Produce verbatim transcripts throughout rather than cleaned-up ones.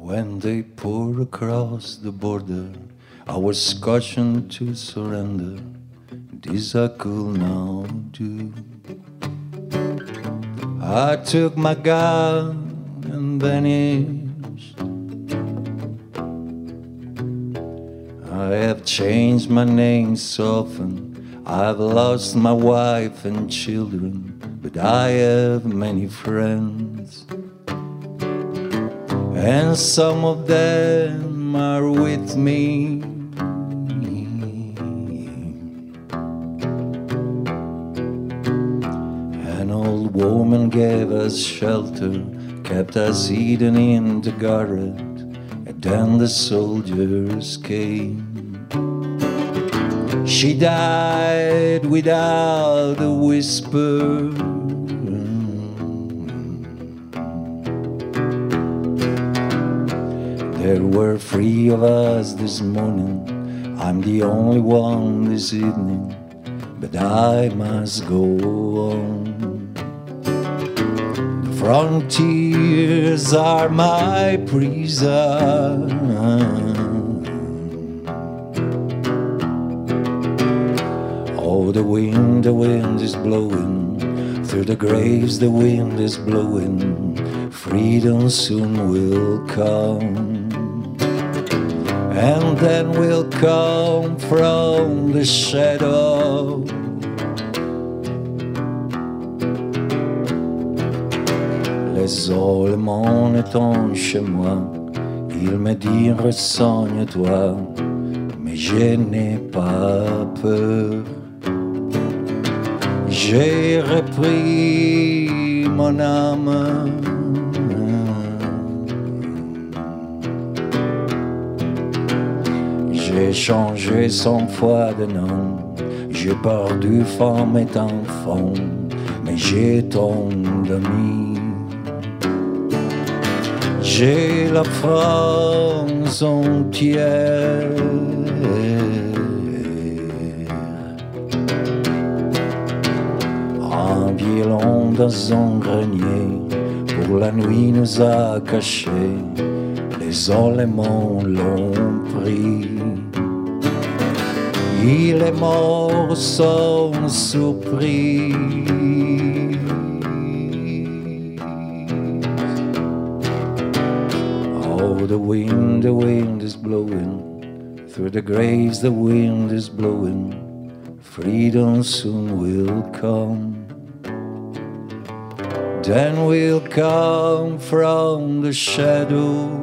When they pour across the border, I was scotching to surrender. This I could now do. I took my gun and vanished. I have changed my name so often. I've lost my wife and children, but I have many friends. And some of them are with me. An old woman gave us shelter, kept us hidden in the garret, and then the soldiers came. She died without a whisper. There were three of us this morning. I'm the only one this evening, but I must go on. The frontiers are my prison. Oh, the wind, the wind is blowing. Through the graves the wind is blowing. Freedom soon will come. And then we'll come from the shadow. Les éléments étant chez moi, ils me disent ressaigne-toi, mais je n'ai pas peur. J'ai repris mon âme. J'ai changé cent fois de nom, j'ai perdu femme et enfant, mais j'ai ton ami. J'ai la France entière. Un violon dans un grenier, pour la nuit nous a cachés, les éléments l'ont pris. Il est mort sans surprise. Oh, the wind, the wind is blowing. Through the graves the wind is blowing. Freedom soon will come. Then we'll come from the shadow.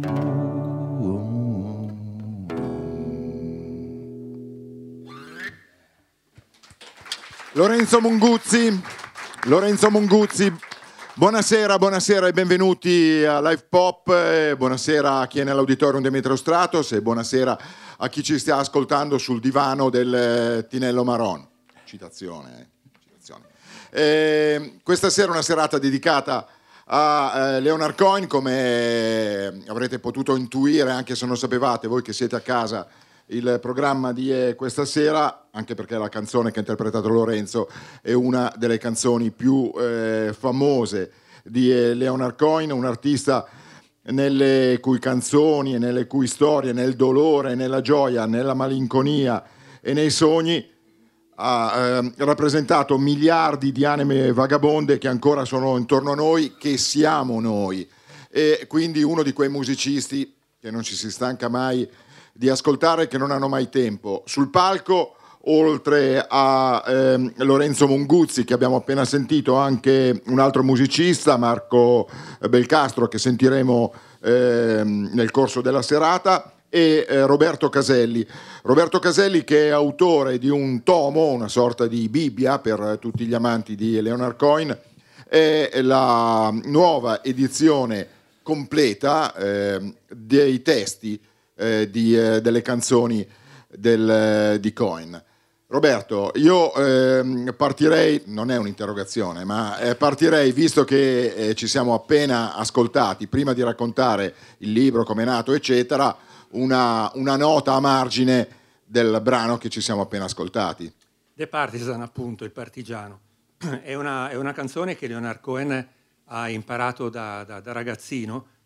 Lorenzo Monguzzi, Lorenzo Monguzzi, buonasera, buonasera e benvenuti a Live Pop, eh, buonasera a chi è nell'auditorium Demetrio Stratos e buonasera a chi ci sta ascoltando sul divano del eh, Tinello Maron. Citazione, eh. Citazione. Eh, questa sera è una serata dedicata a eh, Leonard Cohen, come avrete potuto intuire anche se non sapevate voi che siete a casa il programma di eh, questa sera, anche perché la canzone che ha interpretato Lorenzo è una delle canzoni più eh, famose di eh, Leonard Cohen, un artista nelle cui canzoni e nelle cui storie, nel dolore, nella gioia, nella malinconia e nei sogni ha eh, rappresentato miliardi di anime vagabonde che ancora sono intorno a noi, che siamo noi, e quindi uno di quei musicisti che non ci si stanca mai di ascoltare, che non hanno mai tempo. Sul palco, oltre a ehm, Lorenzo Monguzzi, che abbiamo appena sentito, anche un altro musicista, Marco Belcastro, che sentiremo ehm, nel corso della serata, e eh, Roberto Caselli. Roberto Caselli, che è autore di un tomo, una sorta di Bibbia per tutti gli amanti di Leonard Cohen, è la nuova edizione completa eh, dei testi Eh, di, eh, delle canzoni del, eh, di Cohen. Roberto, io eh, partirei, non è un'interrogazione, ma eh, partirei, visto che eh, ci siamo appena ascoltati, prima di raccontare il libro, come è nato, eccetera, una, una nota a margine del brano che ci siamo appena ascoltati. The Partisan, appunto, il partigiano. È una, è una canzone che Leonard Cohen ha imparato da, da, da ragazzino,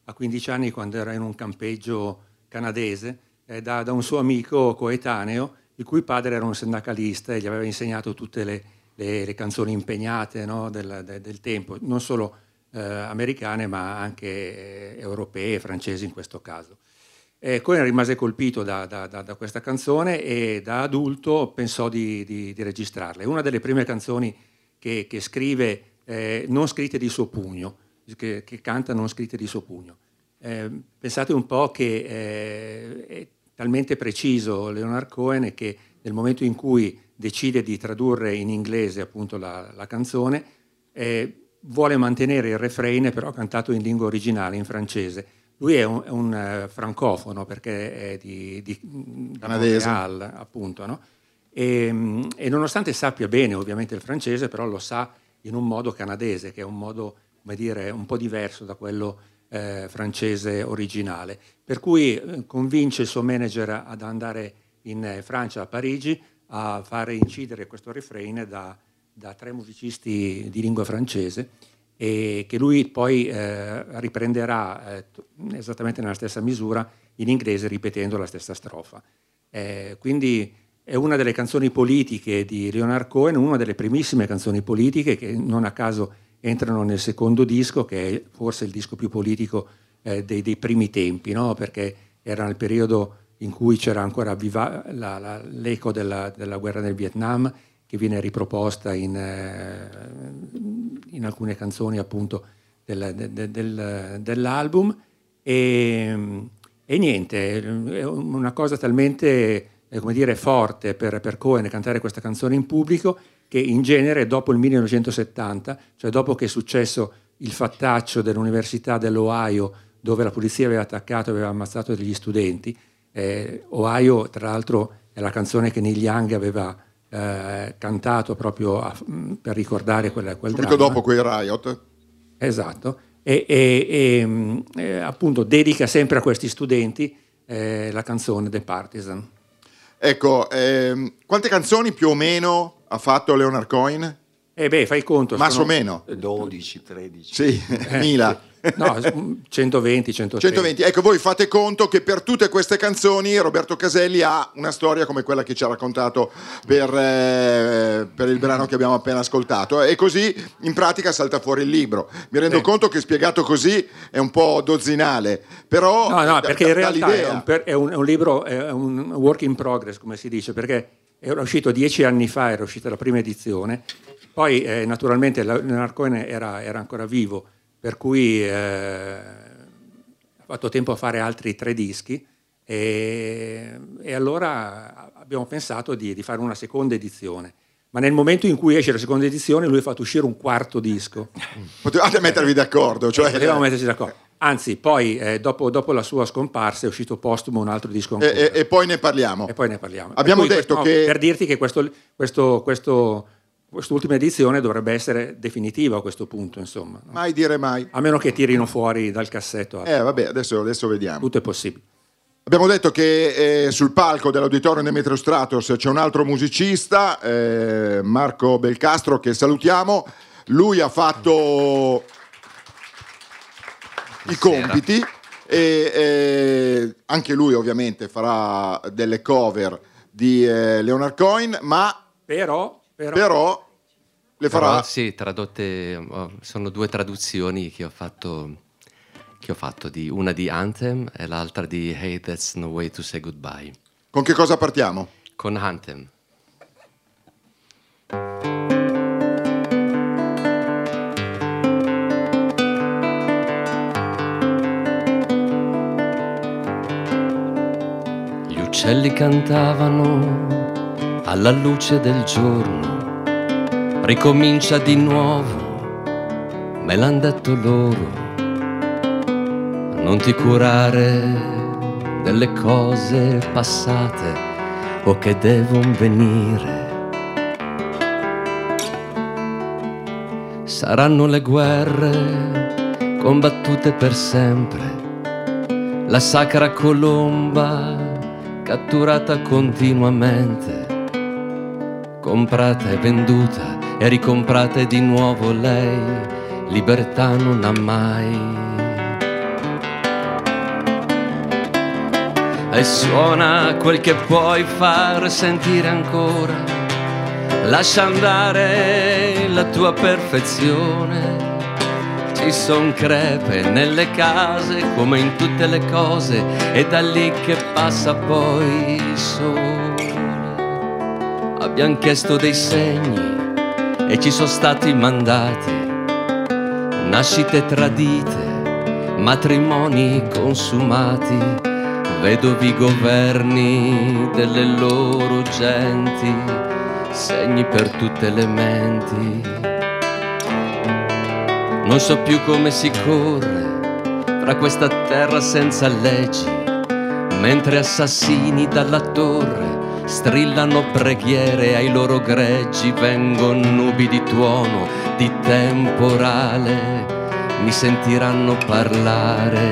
a quindici anni, quando era in un campeggio canadese, eh, da, da un suo amico coetaneo, il cui padre era un sindacalista e gli aveva insegnato tutte le, le, le canzoni impegnate, no, del, de, del tempo, non solo eh, americane ma anche eh, europee, francesi in questo caso. Eh, Cohen rimase colpito da, da, da, da questa canzone e da adulto pensò di, di, di registrarla. È una delle prime canzoni che, che scrive, eh, non scritte di suo pugno, che, che canta non scritte di suo pugno. Eh, pensate un po' che eh, è talmente preciso Leonard Cohen che nel momento in cui decide di tradurre in inglese appunto la, la canzone, eh, vuole mantenere il refrain però cantato in lingua originale, in francese. Lui è un, è un uh, francofono perché è di, di, di Montréal, appunto, no? E, e nonostante sappia bene ovviamente il francese, però lo sa in un modo canadese, che è un modo, come dire, un po' diverso da quello eh, francese originale. Per cui eh, convince il suo manager ad andare in eh, Francia, a Parigi, a fare incidere questo refrain da, da tre musicisti di lingua francese, e che lui poi eh, riprenderà eh, esattamente nella stessa misura in inglese, ripetendo la stessa strofa. Eh, quindi è una delle canzoni politiche di Leonard Cohen, una delle primissime canzoni politiche che non a caso entrano nel secondo disco, che è forse il disco più politico eh, dei, dei primi tempi, no? Perché era nel periodo in cui c'era ancora viva la, la, l'eco della, della guerra del Vietnam, che viene riproposta in, eh, in alcune canzoni appunto del, del, del, dell'album, e, e niente, è una cosa talmente eh, come dire, forte per, per Cohen cantare questa canzone in pubblico, che in genere dopo il millenovecentosettanta, cioè dopo che è successo il fattaccio dell'Università dell'Ohio, dove la polizia aveva attaccato e aveva ammazzato degli studenti, eh, Ohio tra l'altro è la canzone che Neil Young aveva Eh, cantato proprio a, per ricordare quel, quel subito dramma. dopo quei riot. Esatto, e, e, e, e appunto dedica sempre a questi studenti eh, la canzone The Partisan. Ecco, ehm, quante canzoni più o meno ha fatto Leonard Cohen? Eh beh, fai conto. Más sono, o meno? dodici, tredici. Sì, eh, mila. No, centoventi, centotrenta. centoventi. Ecco, voi fate conto che per tutte queste canzoni Roberto Caselli ha una storia come quella che ci ha raccontato per, eh, per il brano che abbiamo appena ascoltato, e così in pratica salta fuori il libro. Mi rendo eh. conto che spiegato così è un po' dozzinale, però no, no, da, perché da, in realtà dall'idea... è un, per, è, un, è un libro, è un work in progress, come si dice, perché era uscito dieci anni fa, era uscita la prima edizione, poi eh, naturalmente Leonard Cohen era, era ancora vivo, per cui eh, ha fatto tempo a fare altri tre dischi, e, e allora abbiamo pensato di, di fare una seconda edizione. Ma nel momento in cui esce la seconda edizione lui ha fatto uscire un quarto disco. Potevate mettervi d'accordo, cioè... Potevamo metterci d'accordo. Anzi, poi eh, dopo, dopo la sua scomparsa è uscito postumo un altro disco ancora. E, e, e poi ne parliamo. E poi ne parliamo. Abbiamo detto detto questo, che... No, per dirti che questo... questo, questo quest'ultima edizione dovrebbe essere definitiva a questo punto, insomma. No? Mai dire mai. A meno che tirino fuori dal cassetto. Eh, vabbè, adesso, adesso vediamo. Tutto è possibile. Abbiamo detto che eh, sul palco dell'Auditorium Demetrio Stratos c'è un altro musicista, eh, Marco Belcastro, che salutiamo. Lui ha fatto i compiti e eh, anche lui ovviamente farà delle cover di eh, Leonard Cohen, ma Però... Però, però le farà. Però, sì, tradotte, sono due traduzioni che ho fatto, che ho fatto di, una di Anthem e l'altra di Hey, That's No Way to Say Goodbye. Con che cosa partiamo? Con Anthem. Gli uccelli cantavano alla luce del giorno, ricomincia di nuovo, me l'han detto loro, non ti curare delle cose passate o che devono venire. Saranno le guerre combattute per sempre, la sacra colomba catturata continuamente, comprata e venduta e ricomprata e di nuovo lei libertà non ha mai. e suona quel che puoi far sentire ancora. Lascia andare la tua perfezione. Ci son crepe nelle case come in tutte le cose, è da lì che passa poi il sole. Abbiamo chiesto dei segni e ci sono stati mandati, nascite tradite, matrimoni consumati, vedovi governi delle loro genti, segni per tutte le menti. Non so più come si corre fra questa terra senza leggi, mentre assassini dalla torre strillano preghiere ai loro greggi, vengono nubi di tuono, di temporale, mi sentiranno parlare.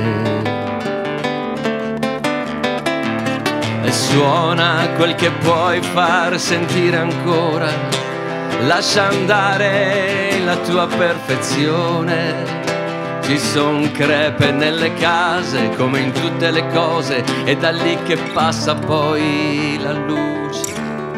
E suona quel che puoi far sentire ancora, lascia andare la tua perfezione. Ci son crepe nelle case come in tutte le cose, è da lì che passa poi la luce.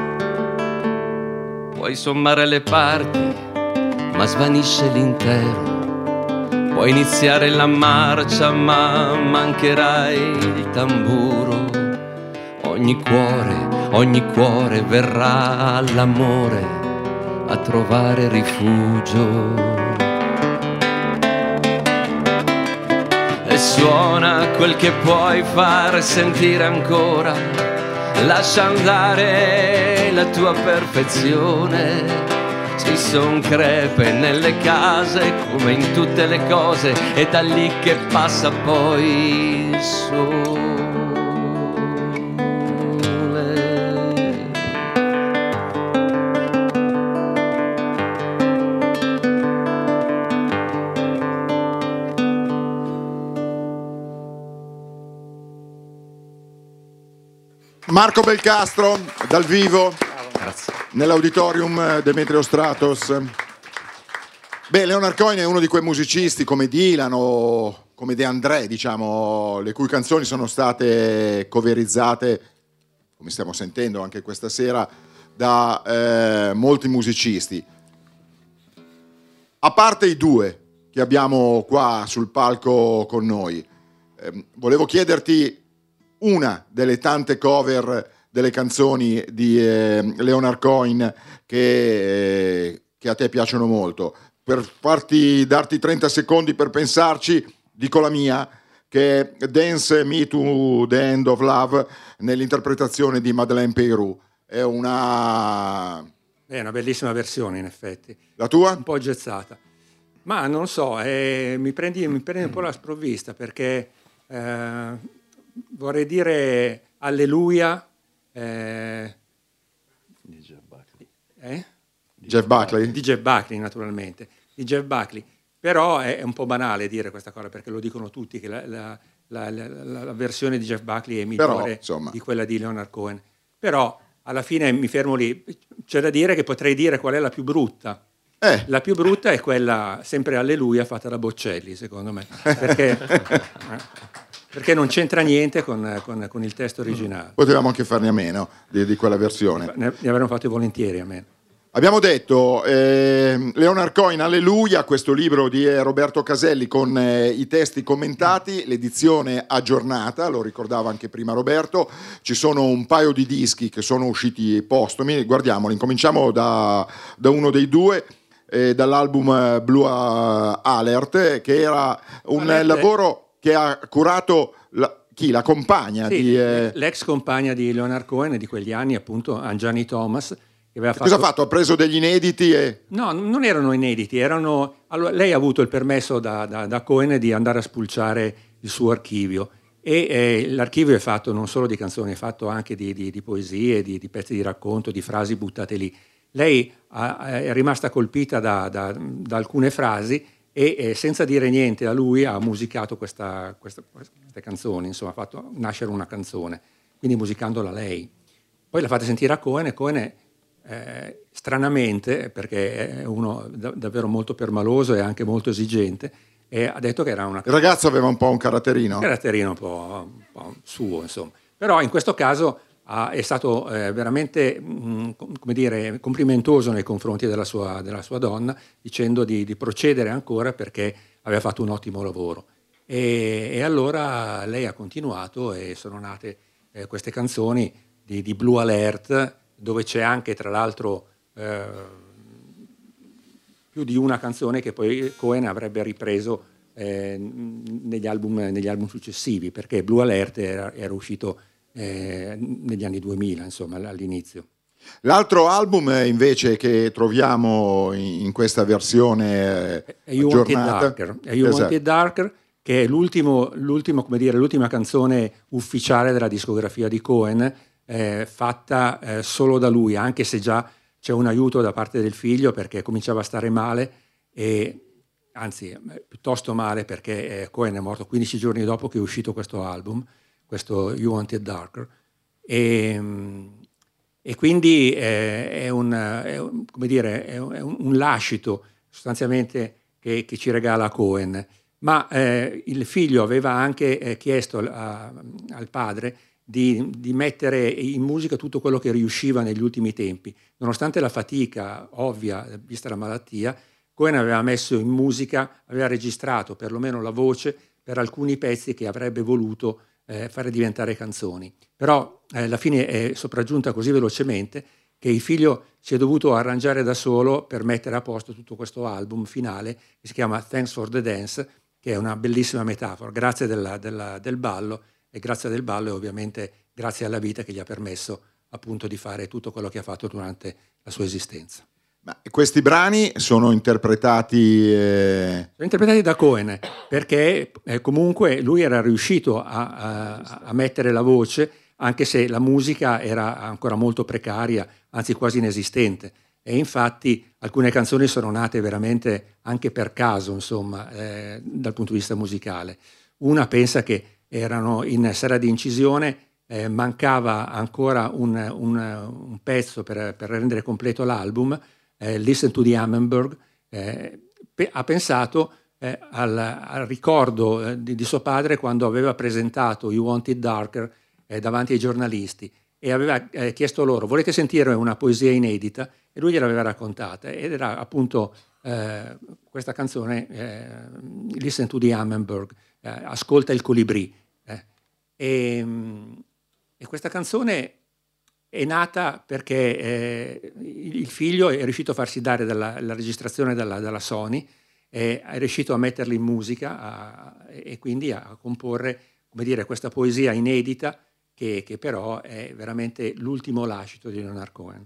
Puoi sommare le parti, ma svanisce l'intero. Puoi iniziare la marcia, ma mancherai il tamburo. Ogni cuore, ogni cuore verrà all'amore a trovare rifugio. E suona quel che puoi far sentire ancora, lascia andare la tua perfezione. Ci son crepe nelle case come in tutte le cose, è da lì che passa poi il sole. Marco Belcastro dal vivo. Grazie. Nell'auditorium Demetrio Stratos. Beh, Leonard Cohen è uno di quei musicisti come Dylan o come De André, diciamo, le cui canzoni sono state coverizzate, come stiamo sentendo anche questa sera, da eh, molti musicisti. A parte i due che abbiamo qua sul palco con noi, eh, volevo chiederti una delle tante cover delle canzoni di eh, Leonard Cohen che, eh, che a te piacciono molto. Per farti, darti trenta secondi per pensarci, dico la mia, che è Dance Me to the End of Love nell'interpretazione di Madeleine Peyrou. È una... È una bellissima versione, in effetti. La tua? Un po' gezzata. Ma non so, eh, mi, prendi, mi prendi un po' la sprovvista, perché eh, vorrei dire Alleluia. Eh, Di Jeff Buckley. Eh? Jeff Buckley? Di Jeff Buckley, naturalmente. Di Jeff Buckley. Però è, è un po' banale dire questa cosa, perché lo dicono tutti, che la, la, la, la, la versione di Jeff Buckley è migliore Però, di quella di Leonard Cohen. Però, alla fine, mi fermo lì. C'è da dire che potrei dire qual è la più brutta. Eh. La più brutta è quella, sempre Alleluia, fatta da Bocelli, secondo me. Perché... Perché non c'entra niente con, con, con il testo originale. Potevamo anche farne a meno di, di quella versione. Ne, ne avremmo fatto volentieri a meno. Abbiamo detto eh, Leonard Cohen, Alleluia, questo libro di eh, Roberto Caselli con eh, i testi commentati, l'edizione aggiornata, lo ricordava anche prima Roberto. Ci sono un paio di dischi che sono usciti postumi, guardiamoli, incominciamo da, da uno dei due. Eh, dall'album Blue Alert, che era un Alert. lavoro che ha curato la, chi? La compagna Sì, di... Eh... l'ex compagna di Leonard Cohen di quegli anni, appunto, Anjani Thomas. Che aveva fatto... Cosa ha fatto? Ha preso degli inediti e... No, non erano inediti, erano... Allora, lei ha avuto il permesso da, da, da Cohen di andare a spulciare il suo archivio, e eh, l'archivio è fatto non solo di canzoni, è fatto anche di, di, di poesie, di, di pezzi di racconto, di frasi buttate lì. Lei ha, è rimasta colpita da, da, da alcune frasi e eh, senza dire niente a lui ha musicato questa, questa, queste canzoni, insomma ha fatto nascere una canzone, quindi musicandola lei. Poi l'ha fatta sentire a Cohen e Cohen è, eh, stranamente, perché è uno da, davvero molto permaloso e anche molto esigente, e ha detto che era una... Il ragazzo aveva un po' un caratterino. Un caratterino un po', un po' suo, insomma. Però in questo caso ah, è stato eh, veramente mh, come dire, complimentoso nei confronti della sua, della sua donna, dicendo di, di procedere ancora perché aveva fatto un ottimo lavoro. E, e allora lei ha continuato e sono nate eh, queste canzoni di, di Blue Alert, dove c'è anche tra l'altro eh, più di una canzone che poi Cohen avrebbe ripreso eh, negli, album, negli album successivi, perché Blue Alert era, era uscito eh, negli anni duemila, insomma, all'inizio. L'altro album invece che troviamo in questa versione è You Want It Darker, è You esatto. Want It Darker, che è l'ultimo, l'ultimo, come dire, l'ultima canzone ufficiale della discografia di Cohen, eh, fatta eh, solo da lui, anche se già c'è un aiuto da parte del figlio perché cominciava a stare male, e anzi piuttosto male, perché eh, Cohen è morto quindici giorni dopo che è uscito questo album, questo You Want It Darker, e, e quindi eh, è, un, è, un, come dire, è un, un lascito sostanzialmente che, che ci regala Cohen. Ma eh, il figlio aveva anche eh, chiesto a, al padre di, di mettere in musica tutto quello che riusciva negli ultimi tempi. Nonostante la fatica ovvia, vista la malattia, Cohen aveva messo in musica, aveva registrato perlomeno la voce per alcuni pezzi che avrebbe voluto eh, fare diventare canzoni. Però eh, alla fine è sopraggiunta così velocemente che il figlio si è dovuto arrangiare da solo per mettere a posto tutto questo album finale che si chiama Thanks for the Dance, che è una bellissima metafora, grazie della, della, del ballo, e grazie del ballo e ovviamente grazie alla vita che gli ha permesso appunto di fare tutto quello che ha fatto durante la sua esistenza. Ma questi brani sono interpretati... Eh... Sono interpretati da Cohen, perché eh, comunque lui era riuscito a, a, a mettere la voce, anche se la musica era ancora molto precaria, anzi quasi inesistente. E infatti alcune canzoni sono nate veramente anche per caso, insomma, eh, dal punto di vista musicale. Una pensa che erano in sera di incisione, eh, mancava ancora un, un, un pezzo per, per rendere completo l'album, eh, Listen to the Hammenberg, eh, pe- ha pensato eh, al, al ricordo eh, di, di suo padre quando aveva presentato You Want It Darker eh, davanti ai giornalisti, e aveva eh, chiesto loro: volete sentire una poesia inedita? E lui gliel'aveva raccontata, ed era appunto eh, questa canzone, eh, Listen to the Hammenberg, eh, ascolta il colibrì. Eh. E, e questa canzone è nata perché eh, il figlio è riuscito a farsi dare dalla, la registrazione dalla, dalla Sony, e è riuscito a metterla in musica a, e quindi a comporre, come dire, questa poesia inedita che, che però è veramente l'ultimo lascito di Leonard Cohen.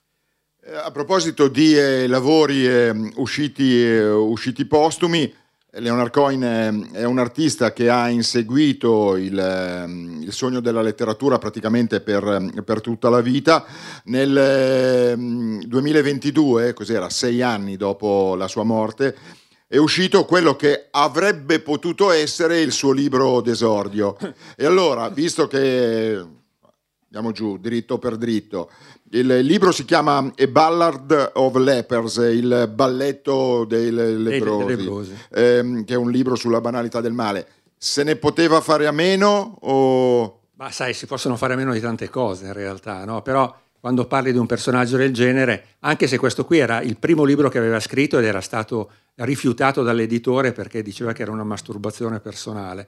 A proposito di eh, lavori eh, usciti, eh, usciti postumi, Leonard Cohen eh, è un artista che ha inseguito il, eh, il sogno della letteratura praticamente per, per tutta la vita. Nel eh, duemilaventidue, cos'era, sei anni dopo la sua morte, è uscito quello che avrebbe potuto essere il suo libro d'esordio. E allora, visto che andiamo giù, dritto per dritto, il libro si chiama A Ballad of Lepers, il balletto dei lebbrosi, lebbrosi. Ehm, che è un libro sulla banalità del male. Se ne poteva fare a meno o... Ma sai, si possono fare a meno di tante cose in realtà, no? Però quando parli di un personaggio del genere, anche se questo qui era il primo libro che aveva scritto ed era stato rifiutato dall'editore perché diceva che era una masturbazione personale,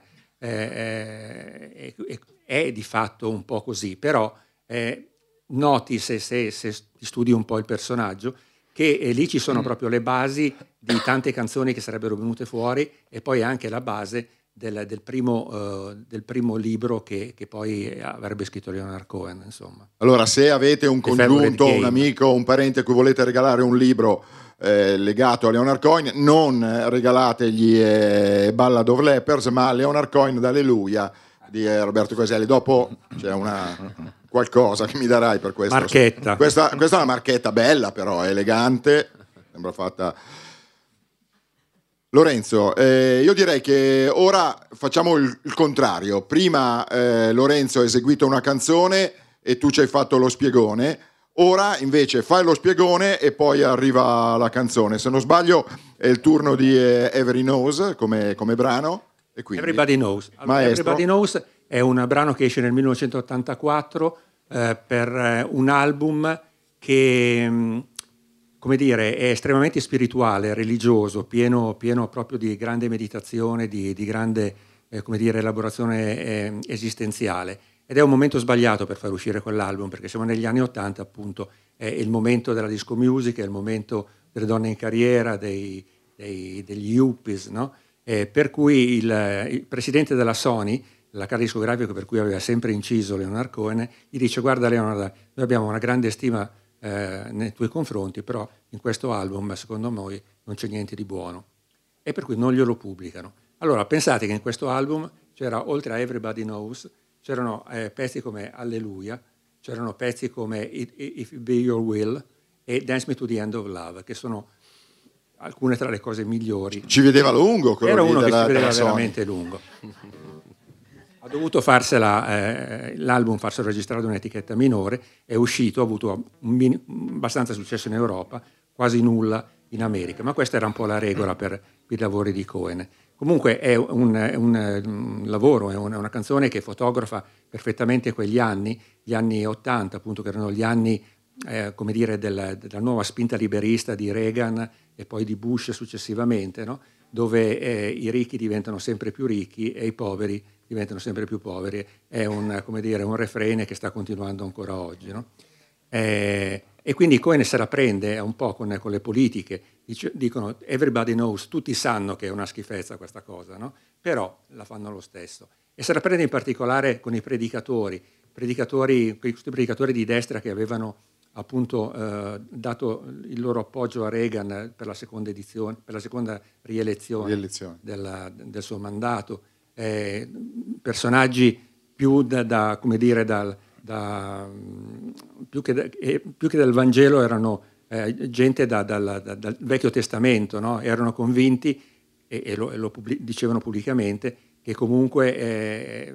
eh, eh, è di fatto un po' così, però eh, noti, se, se, se studi un po' il personaggio, che eh, lì ci sono proprio le basi di tante canzoni che sarebbero venute fuori, e poi anche la base del, del, primo, uh, del primo libro che, che poi avrebbe scritto Leonard Cohen, insomma. Allora, se avete un congiunto, un amico, un parente a cui volete regalare un libro eh, legato a Leonard Cohen, non regalategli eh, Ballad of Lepers, ma Leonard Cohen d'Alleluia di eh, Roberto Caselli. Dopo c'è una qualcosa che mi darai per questo. Marchetta. Questa, questa è una marchetta bella, però elegante, sembra fatta. Lorenzo, eh, io direi che ora facciamo il, il contrario. Prima eh, Lorenzo ha eseguito una canzone e tu ci hai fatto lo spiegone. Ora invece fai lo spiegone e poi arriva la canzone. Se non sbaglio è il turno di eh, Everybody Knows come, come brano. E quindi, Everybody Knows. Allora, Everybody Knows è un brano che esce nel millenovecentottantaquattro eh, per un album che, mh, come dire, è estremamente spirituale, religioso, pieno, pieno proprio di grande meditazione, di, di grande eh, come dire, elaborazione eh, esistenziale. Ed è un momento sbagliato per far uscire quell'album, perché siamo negli anni Ottanta, appunto, è il momento della disco music, è il momento delle donne in carriera, dei, dei, degli yuppies, no? Eh, per cui il, il presidente della Sony, la casa discografica per cui aveva sempre inciso Leonard Cohen, gli dice: guarda Leonard, noi abbiamo una grande stima eh, nei tuoi confronti, però in questo album secondo noi non c'è niente di buono, e per cui non glielo pubblicano. Allora pensate che in questo album c'era, oltre a Everybody Knows, c'erano eh, pezzi come Alleluia, c'erano pezzi come If It Be Your Will e Dance Me to the End of Love, che sono alcune tra le cose migliori. Ci vedeva lungo quello Era lì uno della, che si vedeva della veramente lungo. Ha dovuto farsela, eh, l'album farselo registrare da un'etichetta minore, è uscito, ha avuto un mini, abbastanza successo in Europa, quasi nulla in America, ma questa era un po' la regola per i lavori di Cohen. Comunque è un, è un, un lavoro, è una, è una canzone che fotografa perfettamente quegli anni, gli anni Ottanta, appunto, che erano gli anni eh, come dire, della, della nuova spinta liberista di Reagan e poi di Bush successivamente, no? Dove eh, i ricchi diventano sempre più ricchi e i poveri diventano sempre più poveri. È un, come dire, un refrene che sta continuando ancora oggi, no? Eh, e quindi Cohen se la prende un po' con, con le politiche, Dic- dicono everybody knows, tutti sanno che è una schifezza questa cosa, no? Però la fanno lo stesso. E se la prende in particolare con i predicatori, predicatori questi predicatori di destra che avevano appunto eh, dato il loro appoggio a Reagan per la seconda edizione, per la seconda rielezione, rielezione. Della, del suo mandato, eh, personaggi più da, da come dire dal Da, più, che da, eh, più che dal Vangelo erano eh, gente da, da, da, dal Vecchio Testamento, no? Erano convinti e, e lo, e lo pubblic- dicevano pubblicamente che comunque eh,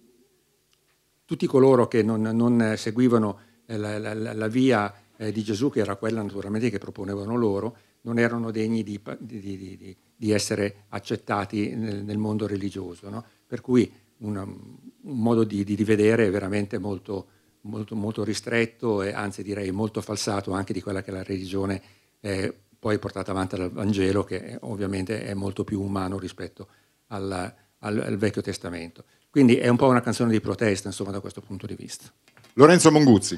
tutti coloro che non, non seguivano eh, la, la, la via eh, di Gesù, che era quella naturalmente che proponevano loro, non erano degni di, di, di, di, di essere accettati nel, nel mondo religioso, no? Per cui Una, un modo di, di vedere veramente molto, molto, molto ristretto e anzi direi molto falsato anche di quella che è la religione eh, poi portata avanti dal Vangelo, che ovviamente è molto più umano rispetto al, al, al Vecchio Testamento. Quindi è un po' una canzone di protesta, insomma, da questo punto di vista. Lorenzo Monguzzi.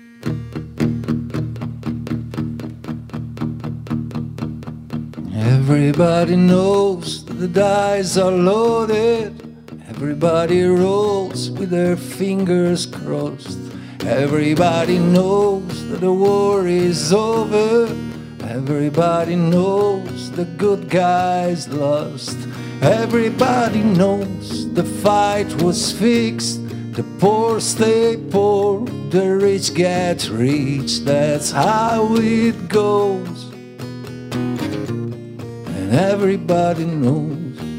Everybody knows that the dice are loaded. Everybody rolls with their fingers crossed. Everybody knows that the war is over. Everybody knows the good guys lost. Everybody knows the fight was fixed. The poor stay poor, the rich get rich. That's how it goes. And everybody knows.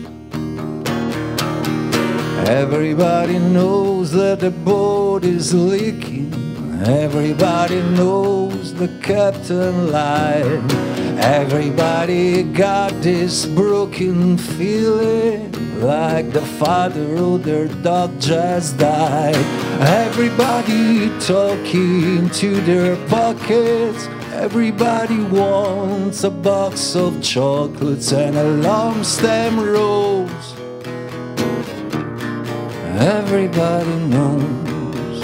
Everybody knows that the boat is leaking. Everybody knows the captain lied. Everybody got this broken feeling, like the father of their dog just died. Everybody talking to their pockets. Everybody wants a box of chocolates and a long stem rose. Everybody knows.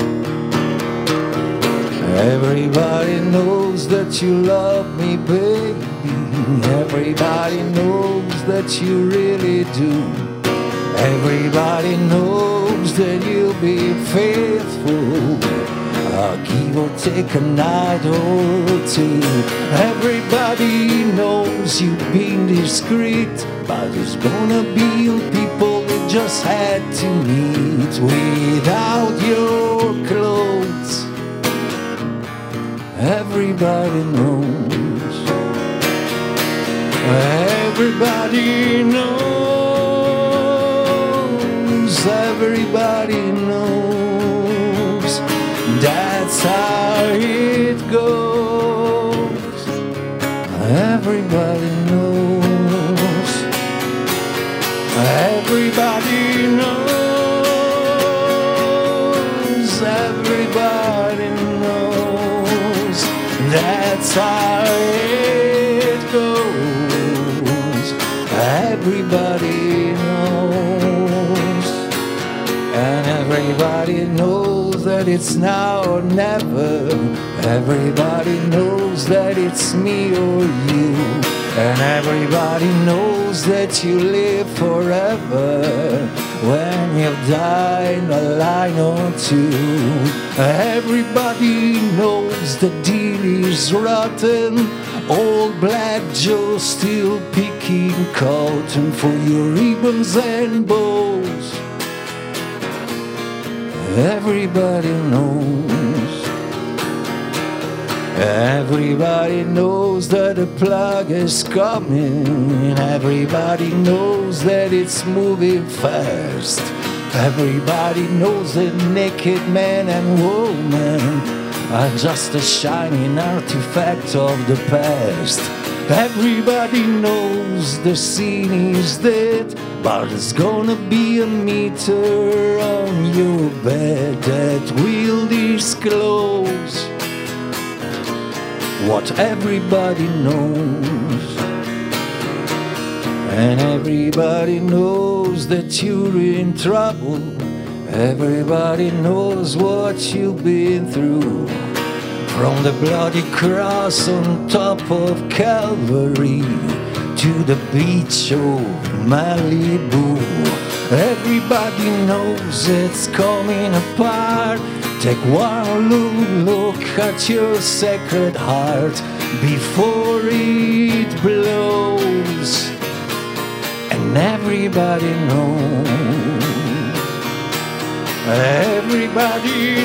Everybody knows that you love me, baby. Everybody knows that you really do. Everybody knows that you'll be faithful. I'll give or take a night or two. Everybody knows you've been discreet, but there's gonna be people that just had to meet without your clothes. Everybody knows. Everybody knows. Everybody knows. That's how it goes. Everybody knows. Everybody knows. That's how it goes. Everybody knows, and everybody knows that it's now or never. Everybody knows that it's me or you, and everybody knows that you live forever when you've died a line or two. Everybody knows the deal is rotten. Old Black Joe still picking cotton for your ribbons and bows. Everybody knows. Everybody knows that the plug is coming. Everybody knows that it's moving fast. Everybody knows that naked man and woman are just a shining artifact of the past. Everybody knows the scene is dead, but there's gonna be a meter on your bed that will disclose what everybody knows. And everybody knows that you're in trouble. Everybody knows what you've been through. From the bloody cross on top of Calvary to the beach of Malibu. Everybody knows it's coming apart. Take one look, look at your sacred heart before it blows. And everybody knows. Everybody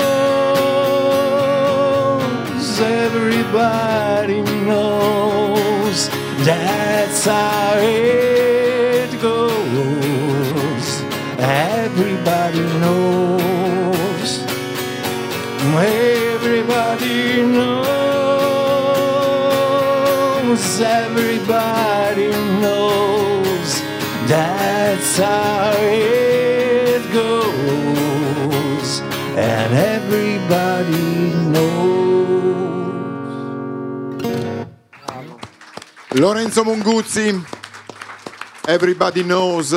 knows, everybody knows, that's how it goes. Everybody knows, everybody knows, everybody knows, that's how it goes. And everybody knows. Lorenzo Monguzzi, Everybody Knows.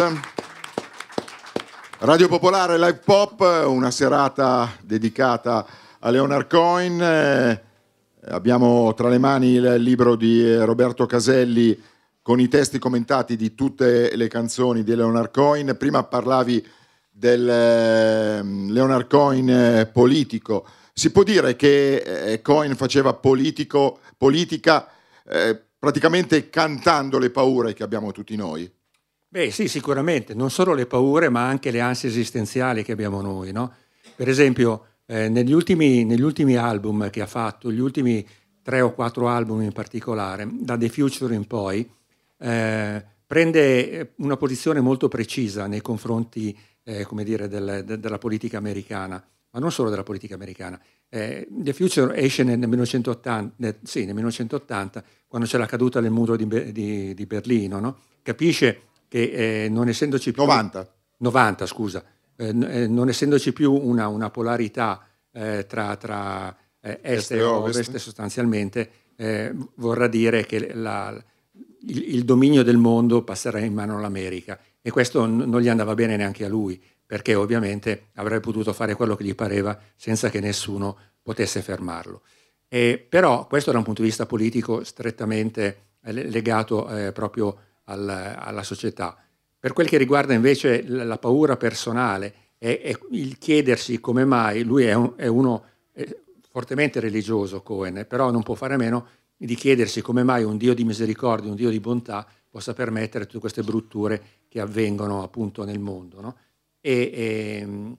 Radio Popolare Live Pop, una serata dedicata a Leonard Cohen. Eh, abbiamo tra le mani il libro di Roberto Caselli con i testi commentati di tutte le canzoni di Leonard Cohen. Prima parlavi del eh, Leonard Cohen eh, politico. Si può dire che eh, Cohen faceva politico, politica eh, praticamente cantando le paure che abbiamo tutti noi? Beh sì, sicuramente, non solo le paure ma anche le ansie esistenziali che abbiamo noi, no? Per esempio eh, negli, ultimi, negli ultimi album che ha fatto, gli ultimi tre o quattro album in particolare, da The Future in poi, eh, prende una posizione molto precisa nei confronti eh, come dire, del, de, della politica americana, ma non solo della politica americana. Eh, The Future esce nel millenovecentottanta, nel, sì, nel millenovecentottanta, quando c'è la caduta del muro di, di, di Berlino, no? Capisce che eh, non essendoci più... novanta. novanta, scusa. Eh, non essendoci più una, una polarità eh, tra, tra eh, est, est e ovest, ovest sostanzialmente, eh, vorrà dire che la, il, il dominio del mondo passerà in mano all'America. E questo n- non gli andava bene neanche a lui, perché ovviamente avrebbe potuto fare quello che gli pareva senza che nessuno potesse fermarlo. E, però questo da un punto di vista politico strettamente eh, legato eh, proprio al, alla società. Per quel che riguarda invece la, la paura personale e, e il chiedersi come mai, lui è, un, è uno eh, fortemente religioso, Cohen, però non può fare a meno di chiedersi come mai un Dio di misericordia, un Dio di bontà possa permettere tutte queste brutture che avvengono appunto nel mondo, no? E, e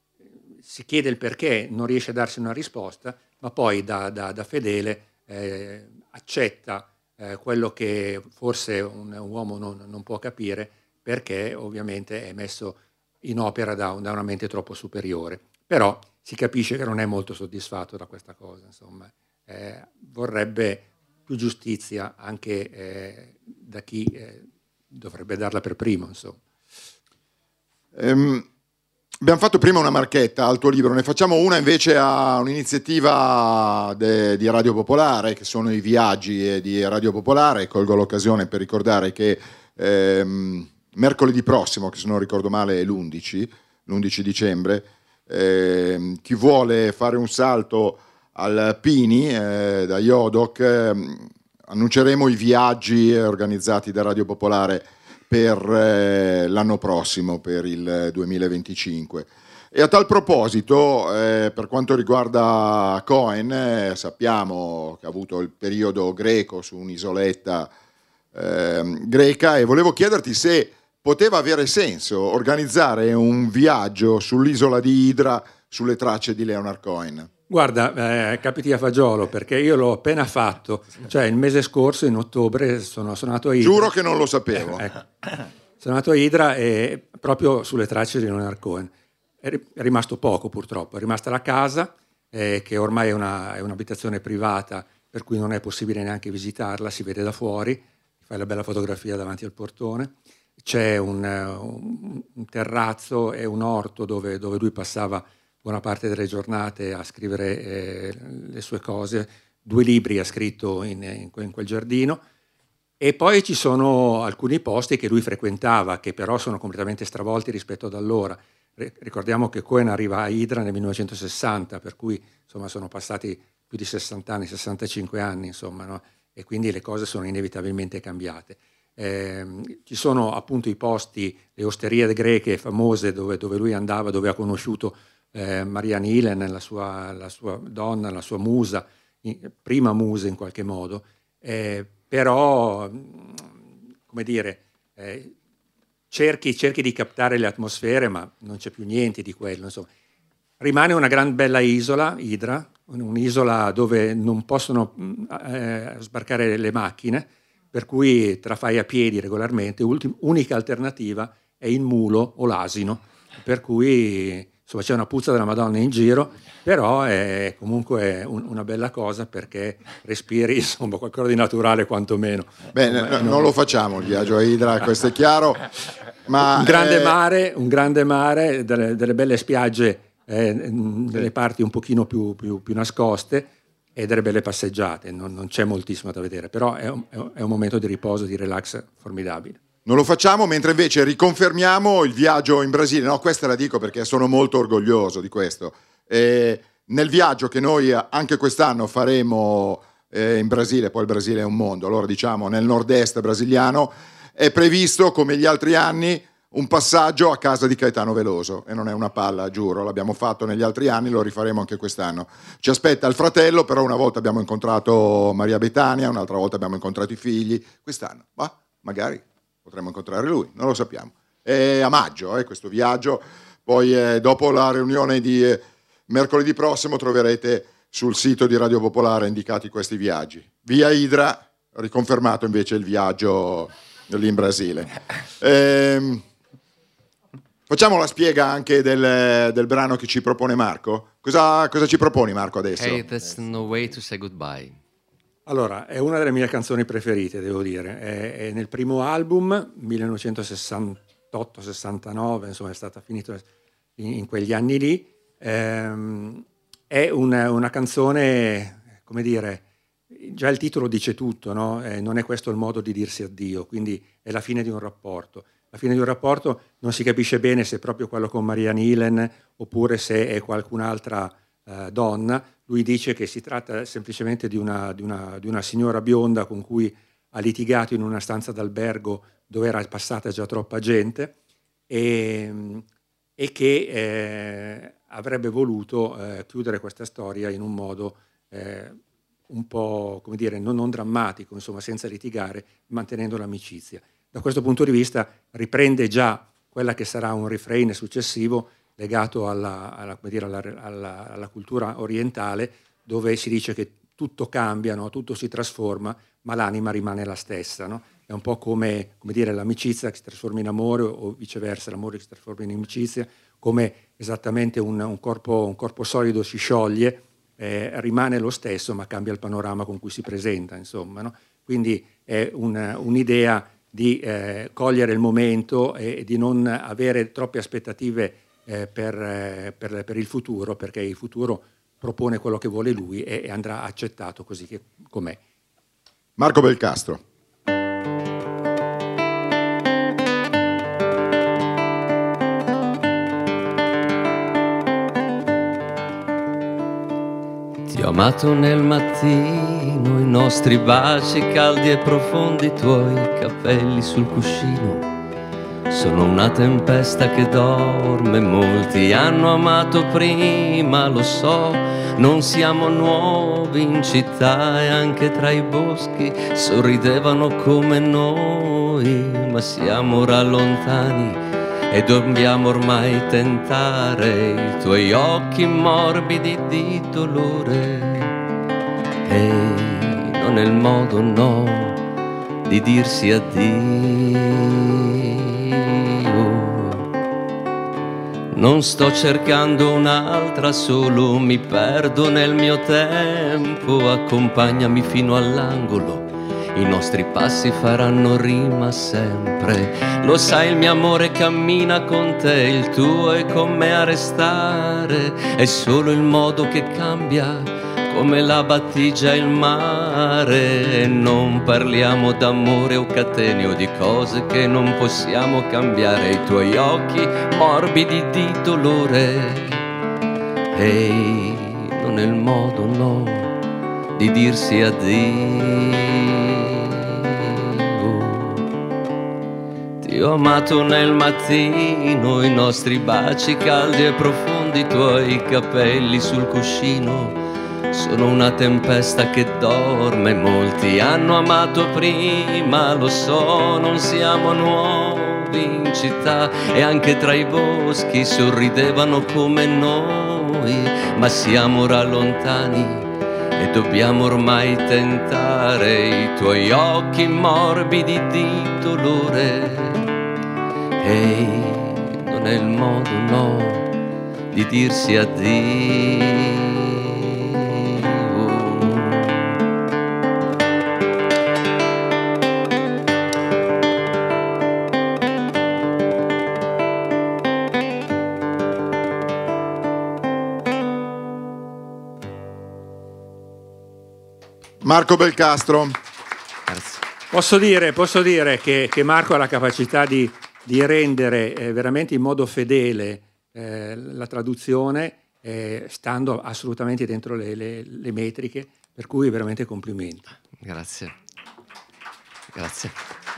si chiede il perché, non riesce a darsi una risposta, ma poi da, da, da fedele eh, accetta eh, quello che forse un, un uomo non, non può capire, perché ovviamente è messo in opera da, da una mente troppo superiore. Però si capisce che non è molto soddisfatto da questa cosa, insomma. Eh, vorrebbe più giustizia anche eh, da chi eh, dovrebbe darla per primo, insomma. Um, Abbiamo fatto prima una marchetta al tuo libro, ne facciamo una invece a un'iniziativa de, di Radio Popolare, che sono i viaggi di Radio Popolare. Colgo l'occasione per ricordare che ehm, mercoledì prossimo, che se non ricordo male è l'undici, l'undici dicembre, ehm, chi vuole fare un salto al Pini eh, da Iodok, eh, annunceremo i viaggi organizzati da Radio Popolare per eh, l'anno prossimo, per il duemilaventicinque. E a tal proposito, eh, per quanto riguarda Cohen, eh, sappiamo che ha avuto il periodo greco su un'isoletta eh, greca, e volevo chiederti se poteva avere senso organizzare un viaggio sull'isola di Idra sulle tracce di Leonard Cohen. Guarda, eh, capiti a fagiolo, perché io l'ho appena fatto, cioè il mese scorso, in ottobre, sono, sono andato a Idra. Giuro che non lo sapevo. Eh, ecco. Sono andato a Idra e proprio sulle tracce di Leonard Cohen. È rimasto poco, purtroppo. È rimasta la casa, eh, che ormai è, una, è un'abitazione privata, per cui non è possibile neanche visitarla, si vede da fuori, fai la bella fotografia davanti al portone. C'è un, un, un terrazzo e un orto dove, dove lui passava buona parte delle giornate a scrivere eh, le sue cose. Due libri ha scritto in, in, in quel giardino, e poi ci sono alcuni posti che lui frequentava, che però sono completamente stravolti rispetto ad allora. Ricordiamo che Cohen arriva a Idra nel millenovecentosessanta, per cui insomma sono passati più di sessanta anni, sessantacinque anni, insomma, no? E quindi le cose sono inevitabilmente cambiate. Eh, ci sono appunto i posti, le osterie greche famose dove, dove lui andava, dove ha conosciuto Eh, Marianne Hillen, la sua, la sua donna, la sua musa, in, prima musa in qualche modo, eh, però, come dire, eh, cerchi, cerchi di captare le atmosfere, ma non c'è più niente di quello. Insomma. Rimane una gran bella isola, Idra, un'isola dove non possono eh, sbarcare le macchine, per cui te la fai a piedi regolarmente. Ultim- unica alternativa è il mulo o l'asino, per cui insomma c'è una puzza della Madonna in giro, però è comunque un, una bella cosa, perché respiri insomma qualcosa di naturale quantomeno. Bene, no, non lo facciamo il viaggio a Idra, questo è chiaro. Ma un grande eh... mare, un grande mare, delle, delle belle spiagge, eh, delle parti un pochino più, più, più nascoste, e delle belle passeggiate. Non, non c'è moltissimo da vedere, però è un, è un momento di riposo, di relax formidabile. Non lo facciamo, mentre invece riconfermiamo il viaggio in Brasile. No, questa la dico perché sono molto orgoglioso di questo. E nel viaggio che noi anche quest'anno faremo eh, in Brasile, poi il Brasile è un mondo, allora diciamo nel nord-est brasiliano, è previsto, come gli altri anni, un passaggio a casa di Caetano Veloso. E non è una palla, giuro, l'abbiamo fatto negli altri anni, lo rifaremo anche quest'anno. Ci aspetta il fratello, però una volta abbiamo incontrato Maria Betania, un'altra volta abbiamo incontrato i figli. Quest'anno, ma magari potremmo incontrare lui, non lo sappiamo. È a maggio eh, questo viaggio, poi eh, dopo la riunione di eh, mercoledì prossimo troverete sul sito di Radio Popolare indicati questi viaggi. Via Idra, riconfermato invece il viaggio lì in Brasile. Ehm, facciamo la spiega anche del, del brano che ci propone Marco. Cosa, cosa ci proponi, Marco, adesso? Hey, there's no way to say goodbye. Allora, è una delle mie canzoni preferite, devo dire. È, è nel primo album, millenovecentosessantotto sessantanove, insomma è stata finita in, in quegli anni lì. Ehm, è una, una canzone, come dire, già il titolo dice tutto, no? Eh, non è questo il modo di dirsi addio, quindi è la fine di un rapporto. La fine di un rapporto non si capisce bene se è proprio quello con Marianne Hillen oppure se è qualcun'altra eh, donna. Lui dice che si tratta semplicemente di una, di, una, di una signora bionda con cui ha litigato in una stanza d'albergo dove era passata già troppa gente, e, e che eh, avrebbe voluto eh, chiudere questa storia in un modo eh, un po', come dire, non, non drammatico, insomma, senza litigare, mantenendo l'amicizia. Da questo punto di vista riprende già quella che sarà un refrain successivo legato alla, alla, come dire, alla, alla, alla cultura orientale, dove si dice che tutto cambia, no? Tutto si trasforma, ma l'anima rimane la stessa. No? È un po' come, come dire, l'amicizia che si trasforma in amore, o viceversa, l'amore che si trasforma in amicizia, come esattamente un, un, corpo, un corpo solido si scioglie, eh, rimane lo stesso, ma cambia il panorama con cui si presenta. Insomma, no? Quindi è un, un'idea di eh, cogliere il momento e di non avere troppe aspettative eh, per, eh, per, per il futuro, perché il futuro propone quello che vuole lui e, e andrà accettato così che, com'è. Marco Belcastro. Ti ho amato nel mattino, i nostri baci caldi e profondi, i tuoi capelli sul cuscino. Sono una tempesta che dorme, molti hanno amato prima, lo so. Non siamo nuovi in città e anche tra i boschi sorridevano come noi, ma siamo ora lontani e dobbiamo ormai tentare i tuoi occhi morbidi di dolore. Ehi, non è il modo, no, di dirsi addio. Non sto cercando un'altra, solo mi perdo nel mio tempo. Accompagnami fino all'angolo, i nostri passi faranno rima sempre. Lo sai, il mio amore cammina con te, il tuo è con me a restare. È solo il modo che cambia, come la battigia il mare. Non parliamo d'amore o catene o di cose che non possiamo cambiare. I tuoi occhi morbidi di dolore. Ehi, non è il modo, no, di dirsi addio. Ti ho amato nel mattino, i nostri baci caldi e profondi, i tuoi capelli sul cuscino. Sono una tempesta che dorme, molti hanno amato prima, lo so. Non siamo nuovi in città e anche tra i boschi sorridevano come noi, ma siamo ora lontani e dobbiamo ormai tentare i tuoi occhi morbidi di dolore. Ehi, non è il modo, no, di dirsi addio. Marco Belcastro. Posso dire, posso dire che, che Marco ha la capacità di, di rendere eh, veramente in modo fedele eh, la traduzione, eh, stando assolutamente dentro le, le, le metriche, per cui veramente complimenti. Grazie. Grazie.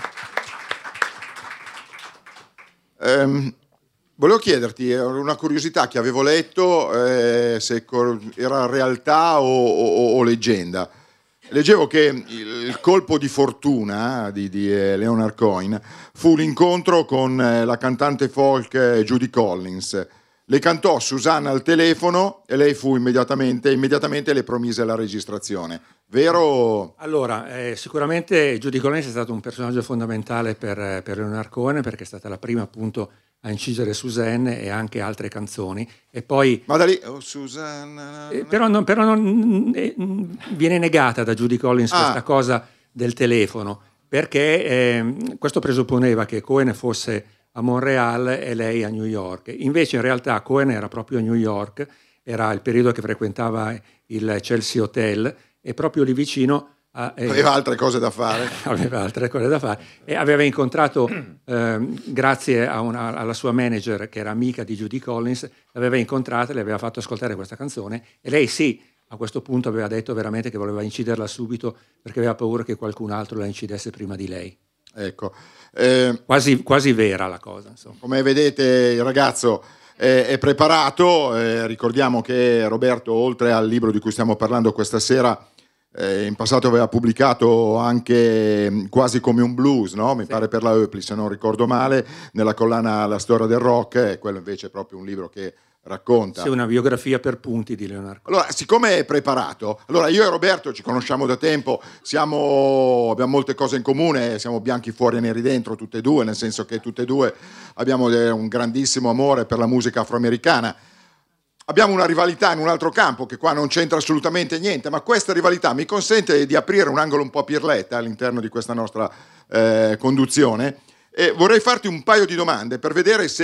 Um, volevo chiederti, una curiosità che avevo letto, eh, se era realtà o, o, o leggenda. Leggevo che il colpo di fortuna di, di Leonard Cohen fu l'incontro con la cantante folk Judy Collins. Le cantò Susanna al telefono e lei fu immediatamente, immediatamente le promise la registrazione. Vero? Allora, eh, sicuramente Judy Collins è stato un personaggio fondamentale per, per Leonard Cohen, perché è stata la prima appunto a incidere Suzanne e anche altre canzoni. E poi, ma da lì, oh, Susanna... Eh, però non, però non eh, viene negata da Judy Collins ah. questa cosa del telefono, perché eh, questo presupponeva che Cohen fosse a Montreal e lei a New York. Invece in realtà Cohen era proprio a New York, era il periodo che frequentava il Chelsea Hotel, e proprio lì vicino a, eh, aveva altre cose da fare aveva altre cose da fare e aveva incontrato eh, grazie a una, alla sua manager, che era amica di Judy Collins, l'aveva incontrata, le aveva fatto ascoltare questa canzone e lei sì, a questo punto aveva detto veramente che voleva inciderla subito, perché aveva paura che qualcun altro la incidesse prima di lei. Ecco, eh, quasi, quasi vera la cosa, insomma. Come vedete, il ragazzo è, è preparato. Eh, ricordiamo che Roberto, oltre al libro di cui stiamo parlando questa sera, eh, in passato aveva pubblicato anche Quasi come un blues, no? Mi sì. pare per la Eupli, se non ricordo male, nella collana La storia del rock. E quello invece è proprio un libro che racconta. Sì, una biografia per punti di Leonard Cohen. Allora, siccome è preparato, allora io e Roberto ci conosciamo da tempo, siamo, abbiamo molte cose in comune, siamo bianchi fuori e neri dentro tutte e due, nel senso che tutte e due abbiamo un grandissimo amore per la musica afroamericana. Abbiamo una rivalità in un altro campo che qua non c'entra assolutamente niente, ma questa rivalità mi consente di aprire un angolo un po' pirletta all'interno di questa nostra eh, conduzione, e vorrei farti un paio di domande per vedere se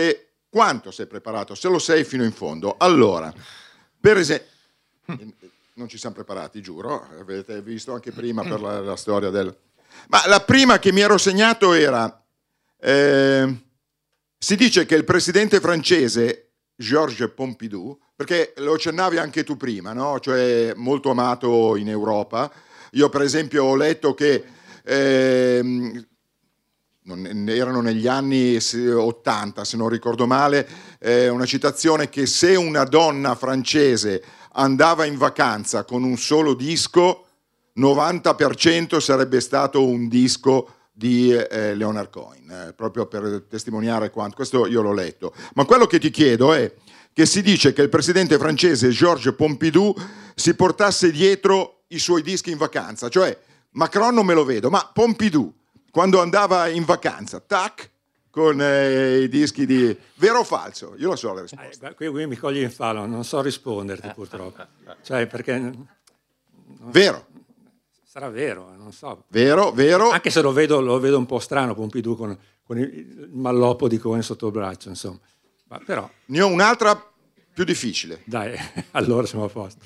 Quanto sei preparato? Se lo sei fino in fondo. Allora, per esempio, non ci siamo preparati, giuro, avete visto anche prima per la, la storia del... Ma la prima che mi ero segnato era, eh, si dice che il presidente francese Georges Pompidou, perché lo accennavi anche tu prima, no? Cioè molto amato in Europa. Io per esempio ho letto che eh, non, erano negli anni ottanta, se non ricordo male, eh, una citazione che se una donna francese andava in vacanza con un solo disco, novanta per cento sarebbe stato un disco di eh, Leonard Cohen, eh, proprio per testimoniare quanto. Questo io l'ho letto. Ma quello che ti chiedo è che si dice che il presidente francese Georges Pompidou si portasse dietro i suoi dischi in vacanza, cioè Macron non me lo vedo, ma Pompidou quando andava in vacanza, tac, con eh, i dischi di... Vero o falso? Io lo so la risposta. Eh, qui, qui mi cogli in fallo, non so risponderti purtroppo. Cioè, perché... Non... Vero. Sarà vero, non so. Vero, vero. Anche se lo vedo, lo vedo un po' strano, Pompidou con, con il malloppo di Cohen sotto il braccio, insomma. Ma però... Ne ho un'altra più difficile. Dai, allora siamo a posto.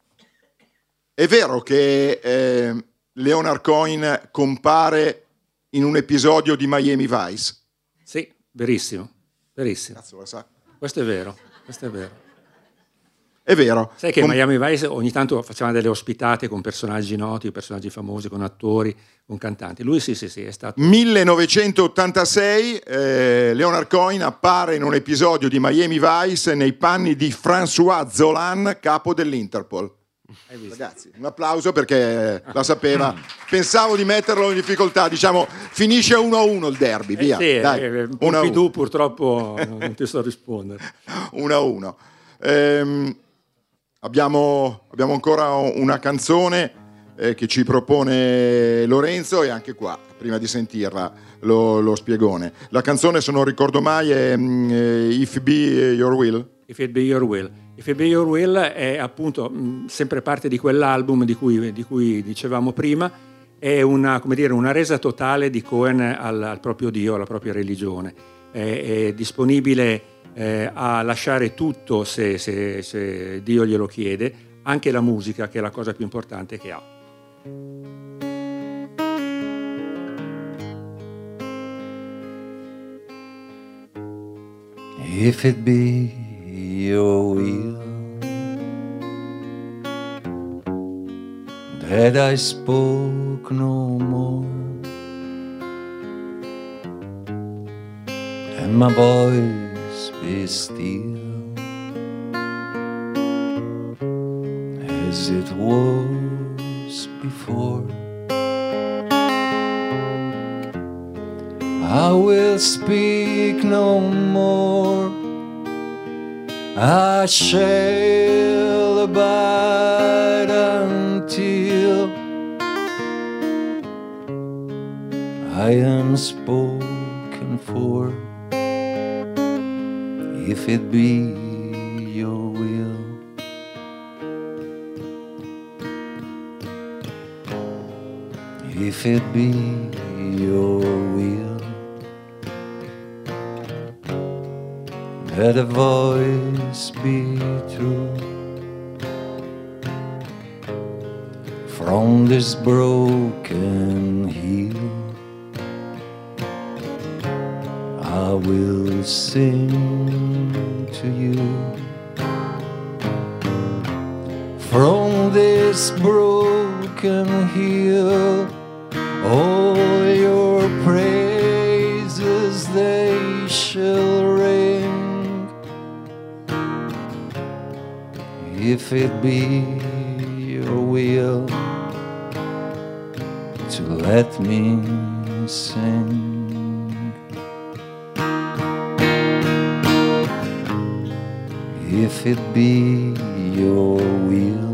È vero che eh, Leonard Cohen compare in un episodio di Miami Vice? Sì, verissimo, verissimo. Cazzo, lo sa. Questo è vero, questo è vero. È vero. Sai che Com- Miami Vice ogni tanto facevano delle ospitate con personaggi noti, personaggi famosi, con attori, con cantanti. Lui sì, sì, sì, è stato... millenovecentottantasei, eh, Leonard Cohen appare in un episodio di Miami Vice nei panni di François Zolan, capo dell'Interpol. Ragazzi, un applauso perché la sapeva. Pensavo di metterlo in difficoltà. Diciamo, finisce uno a uno il derby. Via. Eh sì, Dai, eh, uno a Pompidou uno. purtroppo non ti so rispondere. uno a uno. Ehm, abbiamo, abbiamo ancora una canzone eh, che ci propone Lorenzo, e anche qua, prima di sentirla, lo, lo spiegone. La canzone, se non ricordo mai, è mm, If It Be Your Will. If It Be Your Will. If It Be Your Will è appunto mh, sempre parte di quell'album di cui, di cui dicevamo prima, è una, come dire, una resa totale di Cohen al, al proprio Dio, alla propria religione. È, è disponibile eh, a lasciare tutto se, se, se Dio glielo chiede, anche la musica, che è la cosa più importante che ha. If it be your will that I spoke no more, and my voice be still as it was before, I will speak no more, I shall abide until I am spoken for. If it be your will, if it be your will, let a voice be true from this broken heel. I will sing to you from this broken heel. All your praises they shall ring. If it be your will to let me sing. If it be your will,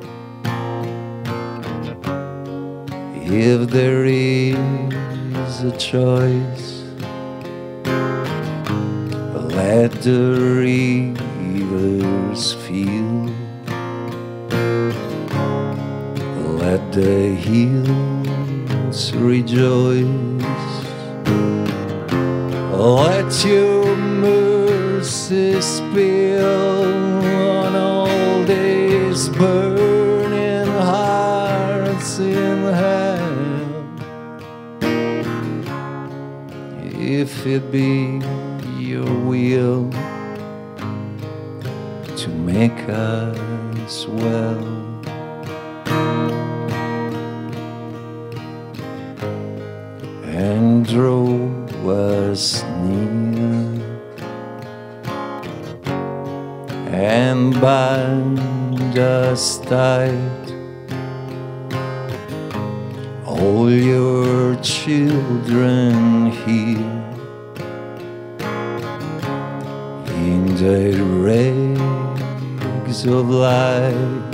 if there is a choice, let the rivers feel, let the hills rejoice, let your mercy roses spill on all these burning hearts in hell. If it be your will to make us well, and draw us near, and bind us tight, all your children here in the rays of light,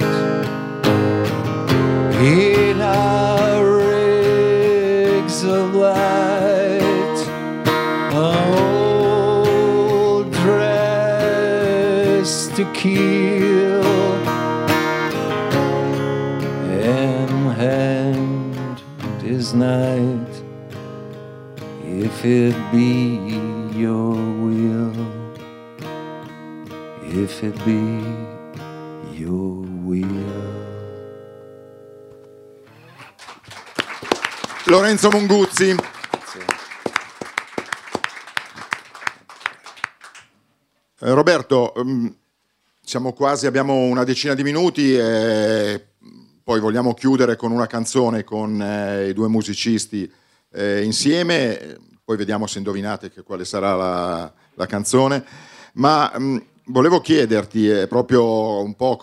in our rays of light, all dressed to kill, and hand this night, if it be your will, if it be your will. Lorenzo Monguzzi. Eh, Roberto, um, siamo quasi, abbiamo una decina di minuti e poi vogliamo chiudere con una canzone con eh, i due musicisti eh, insieme, poi vediamo se indovinate che quale sarà la, la canzone, ma um, volevo chiederti eh, proprio un po'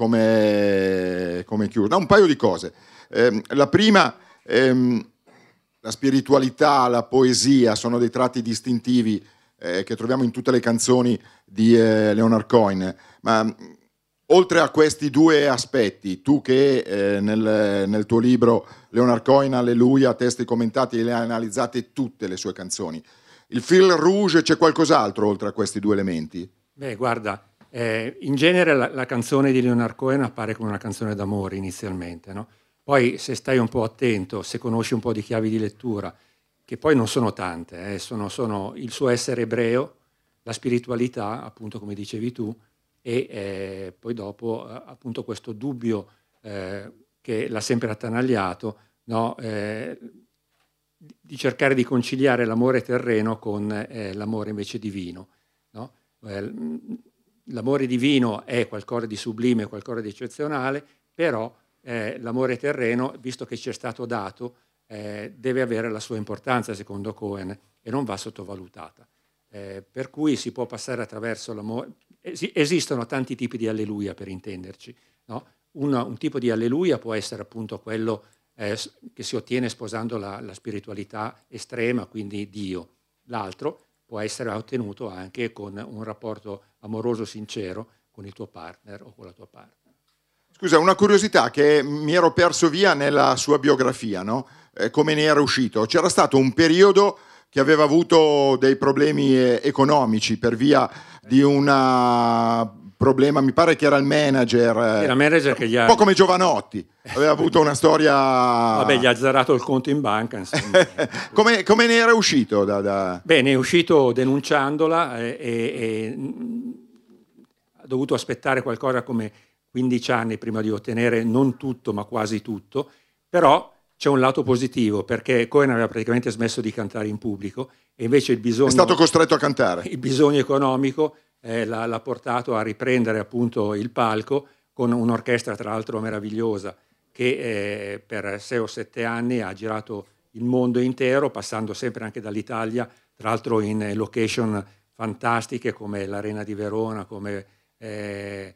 come, come chiuso, no, un paio di cose. Eh, la prima, ehm, la spiritualità, la poesia sono dei tratti distintivi eh, che troviamo in tutte le canzoni di eh, Leonard Cohen, ma mh, oltre a questi due aspetti, tu che eh, nel, nel tuo libro Leonard Cohen, Alleluia, testi commentati, le hai analizzate tutte le sue canzoni, il fil rouge, c'è qualcos'altro oltre a questi due elementi? Beh, guarda, eh, in genere la, la canzone di Leonard Cohen appare come una canzone d'amore inizialmente, no? Poi se stai un po' attento, se conosci un po' di chiavi di lettura, che poi non sono tante, eh, sono, sono il suo essere ebreo, la spiritualità, appunto come dicevi tu, e eh, poi dopo eh, appunto questo dubbio eh, che l'ha sempre attanagliato, no? eh, di cercare di conciliare l'amore terreno con eh, l'amore invece divino, no? Eh, l'amore divino è qualcosa di sublime, qualcosa di eccezionale, però eh, l'amore terreno, visto che ci è stato dato, eh, deve avere la sua importanza, secondo Cohen, e non va sottovalutata. Eh, per cui si può passare attraverso l'amore. Es- esistono tanti tipi di alleluia, per intenderci, no? un, un tipo di alleluia può essere appunto quello eh, che si ottiene sposando la, la spiritualità estrema, quindi Dio. L'altro può essere ottenuto anche con un rapporto amoroso sincero con il tuo partner o con la tua partner. Scusa, una curiosità che mi ero perso via nella sua biografia, no? Eh, come ne era uscito? C'era stato un periodo che aveva avuto dei problemi eh, economici per via di un problema, mi pare che era il manager, eh, era manager che gli ha... un po' come Giovanotti, aveva avuto una storia... Vabbè, gli ha azzerato il conto in banca, insomma. come, come ne era uscito? Da, da... Beh, ne è uscito denunciandola e, e, e ha dovuto aspettare qualcosa come quindici anni prima di ottenere non tutto ma quasi tutto, però c'è un lato positivo perché Cohen aveva praticamente smesso di cantare in pubblico e invece il bisogno... È stato costretto a cantare. Il bisogno economico eh, l'ha, l'ha portato a riprendere appunto il palco con un'orchestra tra l'altro meravigliosa che eh, per sei o sette anni ha girato il mondo intero, passando sempre anche dall'Italia, tra l'altro in location fantastiche come l'Arena di Verona, come... Eh,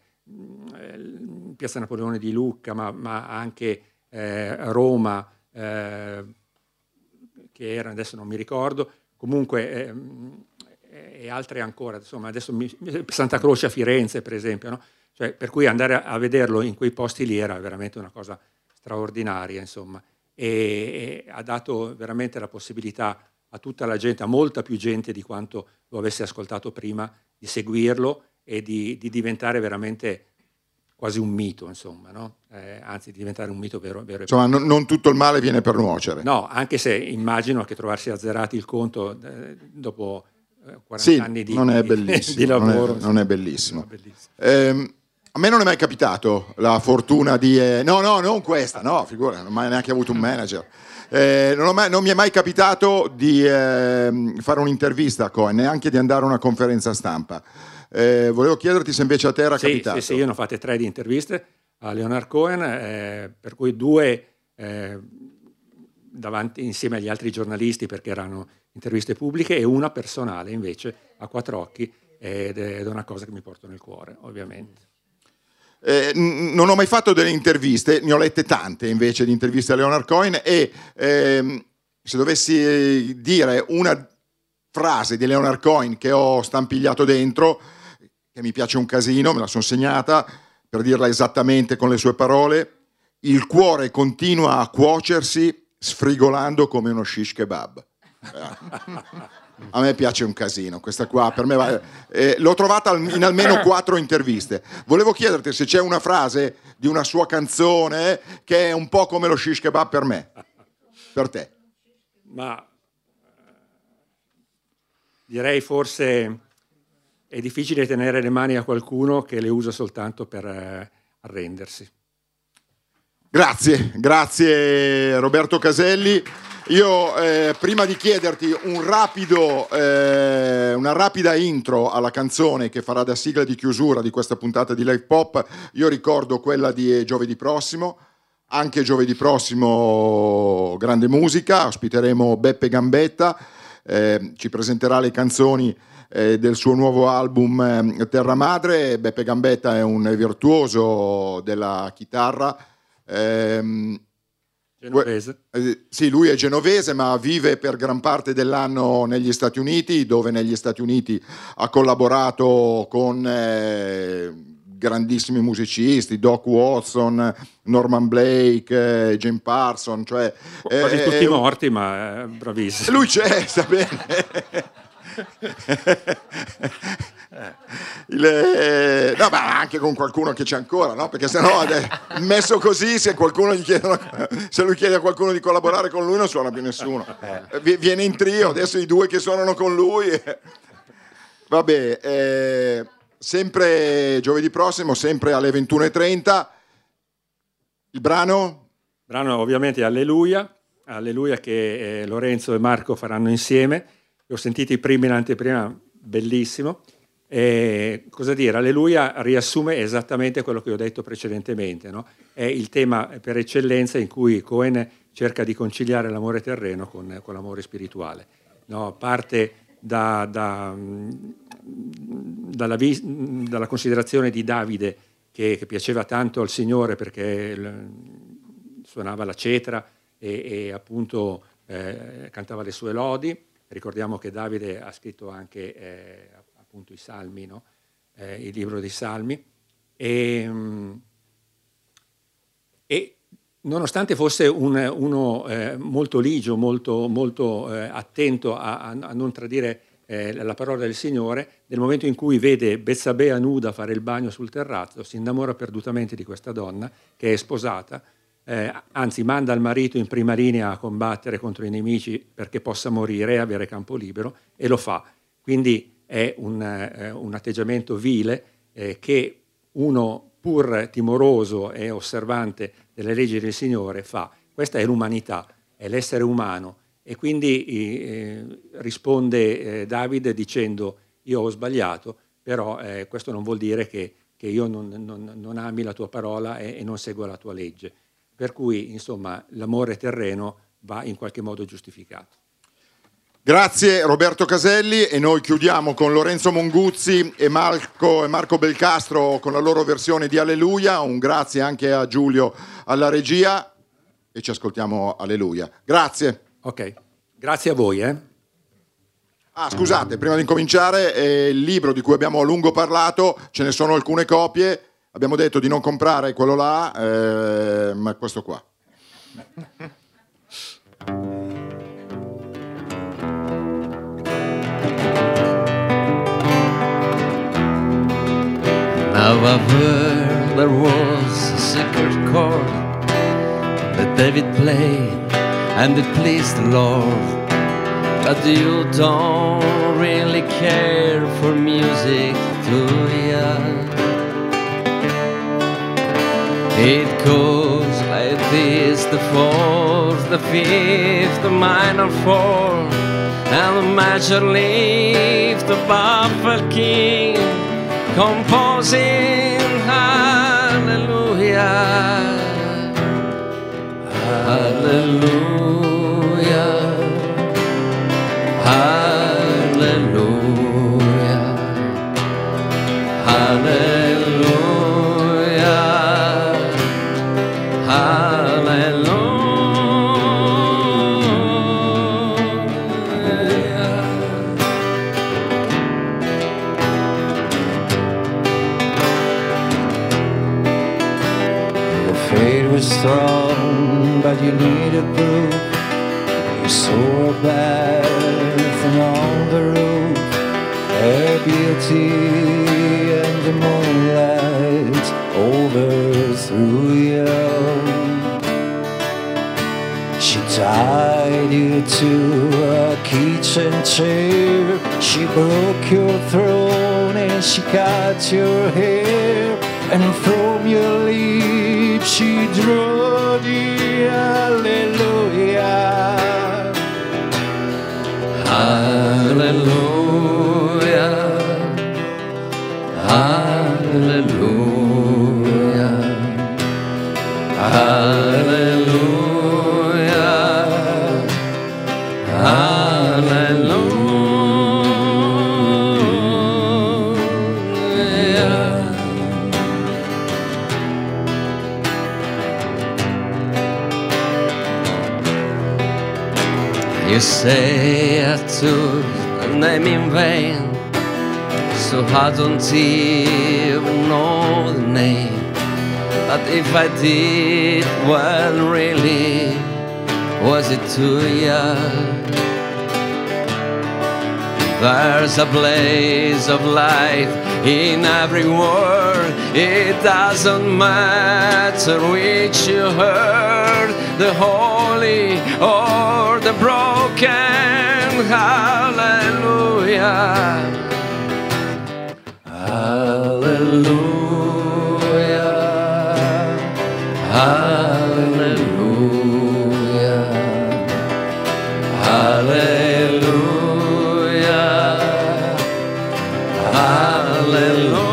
Piazza Napoleone di Lucca, ma, ma anche eh, Roma, eh, che era, adesso non mi ricordo, comunque eh, e altre ancora, insomma, adesso mi, Santa Croce a Firenze, per esempio, no? Cioè, per cui andare a, a vederlo in quei posti lì era veramente una cosa straordinaria, insomma, e, e ha dato veramente la possibilità a tutta la gente, a molta più gente di quanto lo avesse ascoltato prima, di seguirlo e di, di diventare veramente quasi un mito, insomma, no? Eh, anzi di diventare un mito vero, vero e Insomma, non, non tutto il male viene per nuocere. No, anche se immagino che trovarsi azzerati il conto eh, dopo quaranta sì, anni di, non è di, bellissimo, di lavoro. Non è, non è bellissimo. Non è bellissimo. Eh, a me non è mai capitato la fortuna di... Eh, no, no, non questa, no, figura, non ho mai neanche avuto un manager. Eh, non, ho mai, non mi è mai capitato di eh, fare un'intervista a Cohen, neanche di andare a una conferenza stampa. Eh, volevo chiederti se invece a te era sì, capitato. Sì, sì, io ne ho fatte tre di interviste a Leonard Cohen, eh, per cui due eh, davanti, insieme agli altri giornalisti, perché erano interviste pubbliche, e una personale invece a quattro occhi, ed è una cosa che mi porto nel cuore, ovviamente. Eh, n- non ho mai fatto delle interviste, ne ho lette tante invece di interviste a Leonard Cohen, e ehm, se dovessi dire una frase di Leonard Cohen che ho stampigliato dentro, che mi piace un casino, me la sono segnata per dirla esattamente con le sue parole: il cuore continua a cuocersi sfrigolando come uno shish kebab. A me piace un casino questa qua, per me va, eh, l'ho trovata in almeno quattro interviste. Volevo chiederti se c'è una frase di una sua canzone che è un po' come lo shish kebab per me, per te. Ma direi forse è difficile tenere le mani a qualcuno che le usa soltanto per eh, arrendersi. Grazie, grazie Roberto Caselli. Io eh, prima di chiederti un rapido, eh, una rapida intro alla canzone che farà da sigla di chiusura di questa puntata di Live Pop, io ricordo quella di giovedì prossimo. Anche giovedì prossimo grande musica, ospiteremo Beppe Gambetta, eh, ci presenterà le canzoni eh, del suo nuovo album eh, Terra Madre. Beppe Gambetta è un virtuoso della chitarra. Ehm, Genovese. Eh, sì, lui è genovese, ma vive per gran parte dell'anno negli Stati Uniti, dove negli Stati Uniti ha collaborato con eh, grandissimi musicisti, Doc Watson, Norman Blake, eh, Jim Parsons, cioè quasi eh, tutti eh, morti, ma è bravissimo. lui c'è, sta bene. Il, eh, no, ma anche con qualcuno che c'è ancora, no? Perché sennò messo così, se qualcuno gli chiede, se lui chiede a qualcuno di collaborare con lui non suona più nessuno. Eh, viene in trio, adesso i due che suonano con lui. Eh. Vabbè, eh, sempre giovedì prossimo, sempre alle ventuno e trenta. Il brano? Il brano ovviamente è Alleluia, Alleluia che eh, Lorenzo e Marco faranno insieme. Li ho sentiti prima in anteprima, bellissimo. E, cosa dire, Alleluia riassume esattamente quello che ho detto precedentemente, no? È il tema per eccellenza in cui Cohen cerca di conciliare l'amore terreno con, con l'amore spirituale, no? Parte da, da, dalla, dalla considerazione di Davide che, che piaceva tanto al Signore perché suonava la cetra e, e appunto eh, cantava le sue lodi. Ricordiamo che Davide ha scritto anche eh, appunto i Salmi, no? eh, il libro dei Salmi, e, e nonostante fosse un, uno eh, molto ligio, molto, molto eh, attento a, a non tradire eh, la parola del Signore, nel momento in cui vede Betsabea nuda fare il bagno sul terrazzo, si innamora perdutamente di questa donna che è sposata, eh, anzi manda il marito in prima linea a combattere contro i nemici perché possa morire e avere campo libero, e lo fa. Quindi è un, eh, un atteggiamento vile eh, che uno pur timoroso e osservante delle leggi del Signore fa. Questa è l'umanità, è l'essere umano, e quindi eh, risponde eh, Davide dicendo: io ho sbagliato, però eh, questo non vuol dire che, che io non, non, non ami la tua parola e, e non segua la tua legge. Per cui, insomma, l'amore terreno va in qualche modo giustificato. Grazie Roberto Caselli, e noi chiudiamo con Lorenzo Monguzzi e Marco, e Marco Belcastro con la loro versione di Alleluia. Un grazie anche a Giulio alla regia e ci ascoltiamo Alleluia. Grazie. Ok, grazie a voi. Eh. Ah, scusate, prima di incominciare, eh, il libro di cui abbiamo a lungo parlato, ce ne sono alcune copie. Abbiamo detto di non comprare quello là, eh, ma questo qua. Now I've heard there was a secret chord that David played and it pleased the Lord, but you don't really care for music too, yeah. It goes like this, the fourth, the fifth, the minor fourth, and the major lift, the baffled king, composing hallelujah, hallelujah, hallelujah, hallelujah, hallelujah. Fate was strong, but you needed proof. You saw a bath on the roof, her beauty and the moonlight overthrew you. She tied you to a kitchen chair, she broke your throne and she cut your hair, and from your lips she drew the hallelujah, hallelujah, hallelujah, hallelujah, hallelujah. You say I took the name in vain, so I don't even know the name. But if I did, well, really, was it too young? There's a blaze of light in every word. It doesn't matter which you heard, the holy or the broken. Hallelujah, hallelujah, hallelujah, hallelujah, hallelujah.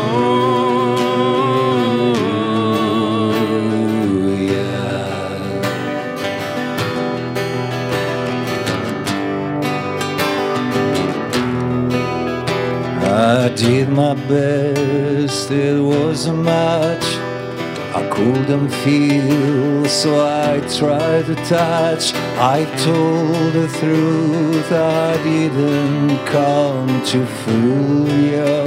I did my best, it wasn't much. I couldn't feel, so I tried to touch. I told the truth, I didn't come to fool you.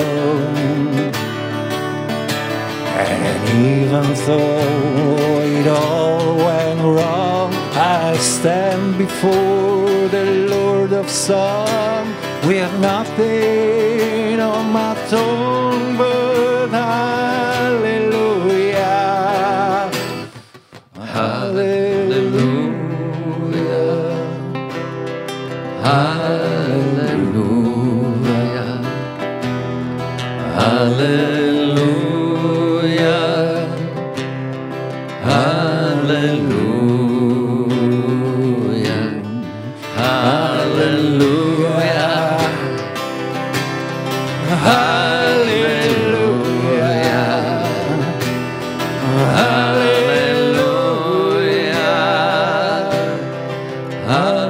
And even though it all went wrong, I stand before the Lord of Song with nothing on my tongue but hallelujah, hallelujah, hallelujah, hallelujah, hallelujah, hallelujah. Hallelujah, hallelujah, hallelujah.